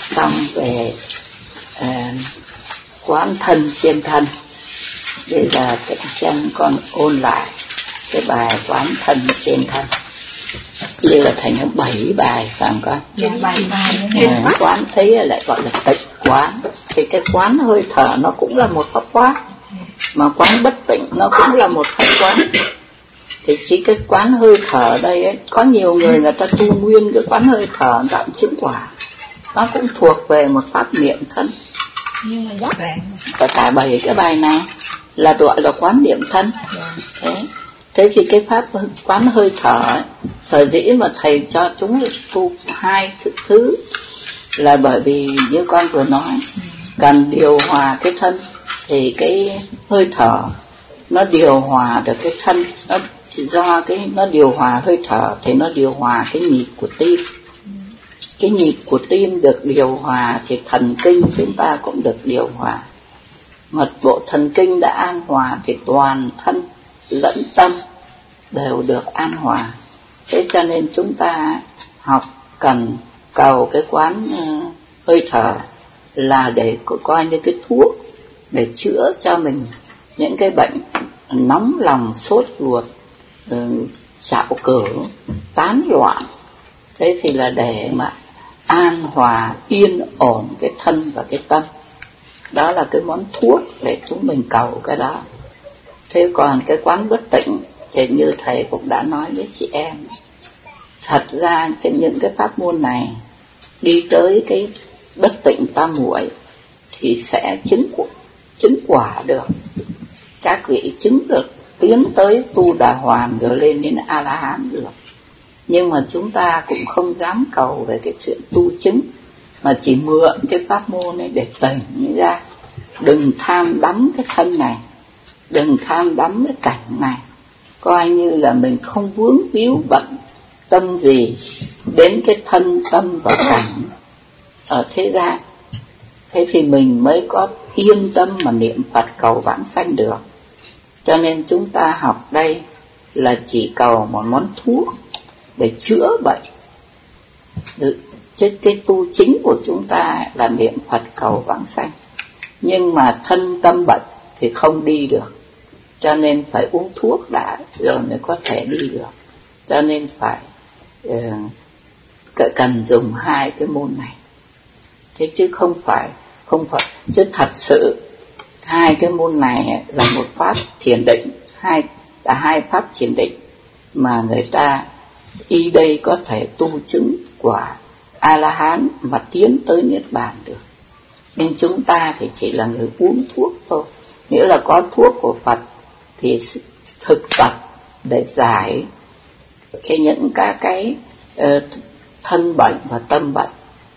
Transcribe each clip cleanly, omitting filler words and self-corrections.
xong về quán thân trên thân. Bây giờ chân con ôn lại cái bài quán thân trên thân, chia là thành 7 bài, phải không con? Quán thấy lại gọi là tịnh quán. Thì cái quán hơi thở nó cũng là một pháp quán, mà quán bất tịnh nó cũng là một pháp quán. Thì chỉ cái quán hơi thở đây ấy, có nhiều người ta tu nguyên cái quán hơi thở tạm chứng quả, nó cũng thuộc về một pháp niệm thân. Nhưng mà rất ràng. Và cả 7 cái bài này là gọi là quán niệm thân. Thế thì cái pháp quán hơi thở ấy, sở dĩ mà thầy cho chúng tu 2 thứ là bởi vì như con vừa nói, cần điều hòa cái thân thì cái hơi thở nó điều hòa được cái thân. Nó do nó điều hòa hơi thở thì nó điều hòa cái nhịp của tim. Cái nhịp của tim được điều hòa thì thần kinh chúng ta cũng được điều hòa. Mật bộ thần kinh đã an hòa thì toàn thân lẫn tâm đều được an hòa. Thế cho nên chúng ta học cần cầu cái quán hơi thở là để coi như cái thuốc để chữa cho mình những cái bệnh nóng lòng, sốt ruột, trạo cử, tán loạn. Thế thì là để mà an hòa, yên ổn cái thân và cái tâm. Đó là cái món thuốc để chúng mình cầu cái đó. Thế còn cái quán bất tịnh thì như thầy cũng đã nói với chị em, thật ra những cái pháp môn này đi tới cái bất tịnh tam muội thì sẽ chứng quả được. Các vị chứng được, tiến tới tu đà hoàn rồi lên đến A-la-hán được. Nhưng mà chúng ta cũng không dám cầu về cái chuyện tu chứng, mà chỉ mượn cái pháp môn này để tỉnh ra. Đừng tham đắm cái thân này, đừng tham đắm cái cảnh này, coi như là mình không vướng víu bận tâm gì đến cái thân tâm và cảnh ở thế gian. Thế thì mình mới có yên tâm mà niệm Phật cầu vãng sanh được. Cho nên chúng ta học đây là chỉ cầu một món thuốc để chữa bệnh. Chứ cái tu chính của chúng ta là niệm Phật cầu vãng sanh. Nhưng mà thân tâm bệnh thì không đi được, cho nên phải uống thuốc đã rồi mới có thể đi được. Cho nên phải cần dùng 2 cái môn này. Thế chứ không phải chứ thật sự 2 cái môn này là một pháp thiền định, cả 2 pháp thiền định mà người ta y đây có thể tu chứng quả A-la-hán mà tiến tới Niết Bàn được. Nhưng chúng ta thì chỉ là người uống thuốc thôi. Nghĩa là có thuốc của Phật thì thực tập để giải những cái thân bệnh và tâm bệnh.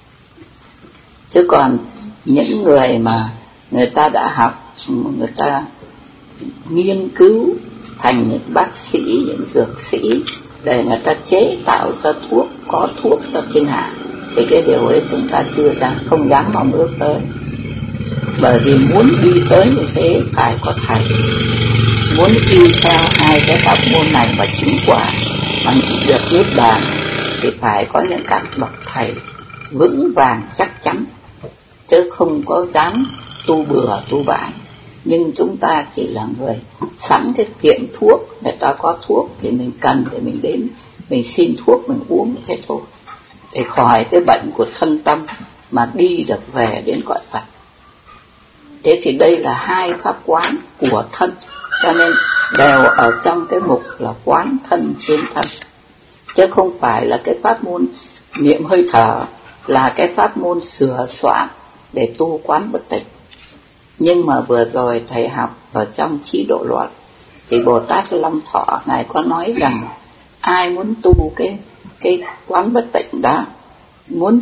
Chứ còn những người mà người ta đã học, người ta nghiên cứu thành những bác sĩ, những dược sĩ để người ta chế tạo ra thuốc, có thuốc cho thiên hạ, thì cái điều ấy chúng ta không dám mong ước tới. Bởi vì muốn đi tới như thế phải có thầy. Muốn đi theo 2 cái pháp môn này mà chứng quả mà được Niết Bàn thì phải có những các bậc thầy vững vàng chắc chắn, chứ không có dám tu bừa tu bãi. Nhưng chúng ta chỉ là người sẵn cái tiệm thuốc, người ta có thuốc thì mình cần để mình đến mình xin thuốc mình uống thế thôi, để khỏi cái bệnh của thân tâm mà đi được về đến cõi Phật. Thế thì đây là 2 pháp quán của thân, cho nên đều ở trong cái mục là quán thân trên thân, chứ không phải là cái pháp môn niệm hơi thở là cái pháp môn sửa soạn để tu quán bất tịnh. Nhưng mà vừa rồi thầy học ở trong Chí Độ Luận thì Bồ Tát Long Thọ ngài có nói rằng ai muốn tu cái quán bất tịnh đó, muốn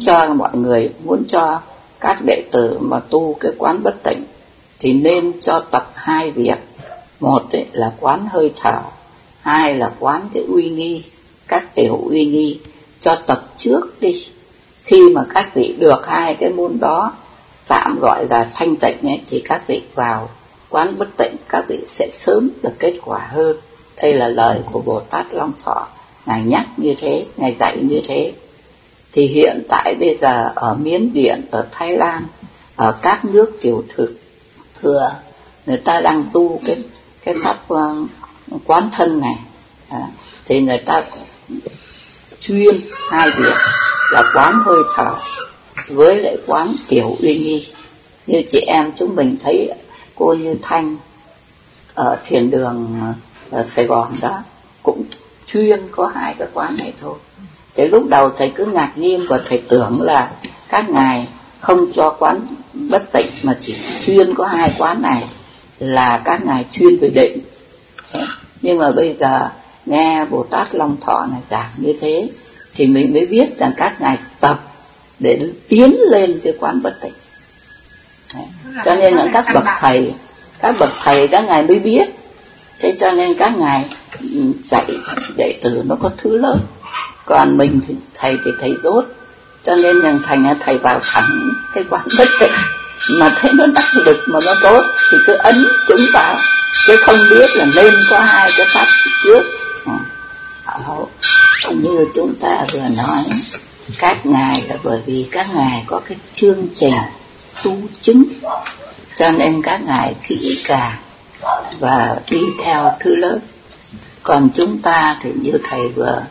cho các đệ tử mà tu cái quán bất tịnh thì nên cho tập 2 việc. Một là quán hơi thở, 2 là quán cái uy nghi, các tiểu uy nghi. Cho tập trước đi. Khi mà các vị được 2 cái môn đó tạm gọi là thanh tịnh ấy, thì các vị vào quán bất tịnh các vị sẽ sớm được kết quả hơn. Đây là lời của Bồ Tát Long Thọ, ngài nhắc như thế, ngài dạy như thế. Thì hiện tại bây giờ ở Miến Điện, ở Thái Lan, ở các nước tiểu thừa, người ta đang tu cái pháp quán thân này. Thì người ta chuyên hai việc là quán hơi thở với lại quán tiểu uy nghi. Như chị em chúng mình thấy cô Như Thanh ở thiền đường ở Sài Gòn đó cũng chuyên có hai cái quán này thôi. Thế lúc đầu thầy cứ ngạc nhiên và thầy tưởng là các ngài không cho quán bất tịnh, mà chỉ chuyên có hai quán này là các ngài chuyên về định. Nhưng mà bây giờ nghe Bồ Tát Long Thọ này giảng như thế thì mình mới biết rằng các ngài tập để tiến lên cái quán bất tịnh. Cho nên là các bậc thầy các ngài mới biết. Thế cho nên các ngài dạy từ nó có thứ lớn. Còn mình thì thầy dốt, cho nên rằng thành thầy vào thẳng cái quán bất tịnh, mà thấy nó đắc lực mà nó tốt thì cứ ấn chúng vào, chứ không biết là nên có hai cái pháp trước. Như chúng ta vừa nói, các ngài là bởi vì các ngài có cái chương trình tu chứng, cho nên các ngài kỹ càng và đi theo thứ lớn. Còn chúng ta thì như thầy vừa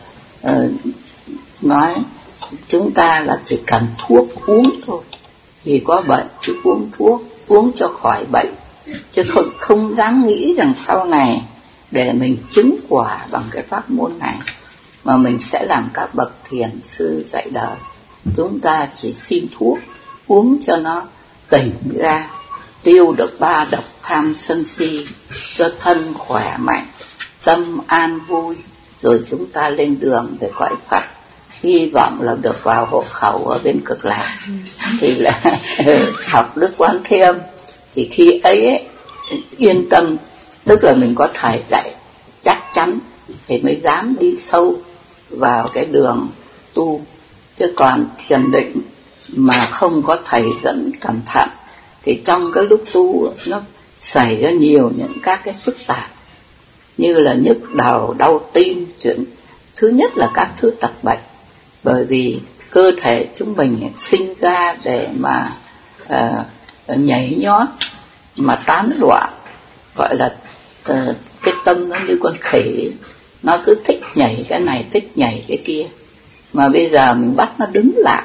nói, chúng ta là chỉ cần thuốc uống thôi, vì có bệnh thì uống thuốc, uống cho khỏi bệnh, chứ không dám nghĩ rằng sau này để mình chứng quả bằng cái pháp môn này mà mình sẽ làm các bậc thiền sư dạy đời. Chúng ta chỉ xin thuốc uống cho nó tỉnh ra, tiêu được 3 độc tham sân si, cho thân khỏe mạnh, tâm an vui, rồi chúng ta lên đường về cõi Phật, hy vọng là được vào hộ khẩu ở bên Cực Lạc. Thì là học Đức Quán Thế Âm, thì khi ấy yên tâm, tức là mình có thầy dạy chắc chắn thì mới dám đi sâu vào cái đường tu. Chứ còn thiền định mà không có thầy dẫn cẩn thận thì trong cái lúc tu nó xảy ra nhiều những các cái phức tạp, như là nhức đầu, đau tim. Chuyện thứ nhất là các thứ tật bệnh, bởi vì cơ thể chúng mình sinh ra để mà nhảy nhót, mà tán loạn, gọi là cái tâm nó như con khỉ, nó cứ thích nhảy cái này, thích nhảy cái kia. Mà bây giờ mình bắt nó đứng lại,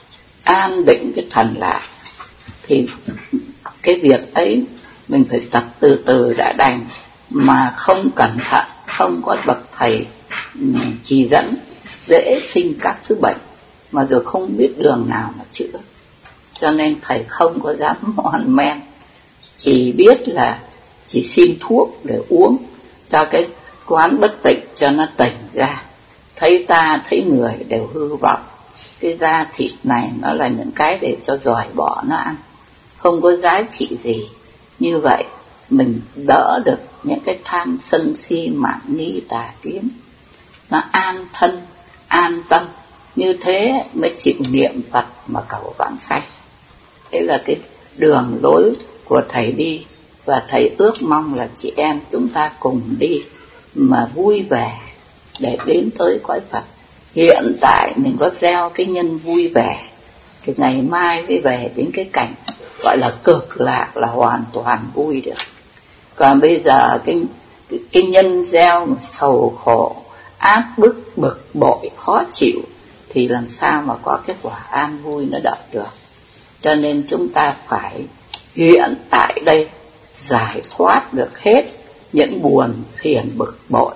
an định cái thần lại, thì cái việc ấy mình phải tập từ từ đã đành, mà không cẩn thận, không có bậc thầy chỉ dẫn, dễ sinh các thứ bệnh, mà rồi không biết đường nào mà chữa. Cho nên thầy không có dám mòn men, chỉ biết là chỉ xin thuốc để uống cho cái quán bất tịnh cho nó tỉnh ra. Thấy ta thấy người đều hư vọng, cái da thịt này nó là những cái để cho giỏi bỏ nó ăn, không có giá trị gì. Như vậy mình đỡ được những cái tham sân si mạn nghi tà kiến, nó an thân an tâm. Như thế mới chịu niệm Phật mà cầu vãng sanh. Thế là cái đường lối của thầy đi, và thầy ước mong là chị em chúng ta cùng đi mà vui vẻ để đến tới cõi Phật. Hiện tại mình có gieo cái nhân vui vẻ, thì ngày mai mới về đến cái cảnh gọi là Cực Lạc, là hoàn toàn vui được. Còn bây giờ cái nhân gieo sầu khổ, áp bức, bực bội, khó chịu, thì làm sao mà có cái quả an vui nó đợi được. Cho nên chúng ta phải hiện tại đây giải thoát được hết những buồn phiền bực bội.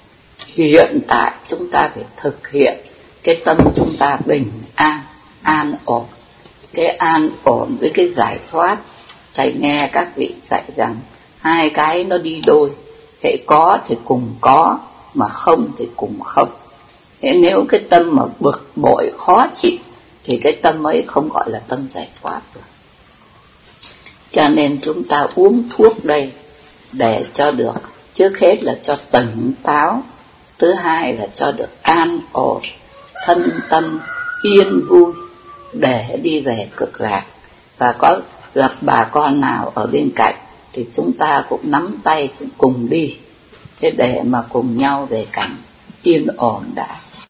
Hiện tại chúng ta phải thực hiện cái tâm chúng ta bình an, an ổn. Cái an ổn với cái giải thoát, thầy nghe các vị dạy rằng hai cái nó đi đôi. Hễ có thì cùng có, mà không thì cùng không. Thế nếu cái tâm mà bực bội khó chịu thì cái tâm ấy không gọi là tâm giải thoát được. Cho nên chúng ta uống thuốc đây để cho được, trước hết là cho tỉnh táo, thứ hai là cho được an ổn, thân tâm yên vui để đi về Cực Lạc. Và có gặp bà con nào ở bên cạnh thì chúng ta cũng nắm tay cùng đi, thế để mà cùng nhau về cảnh yên ổn đã.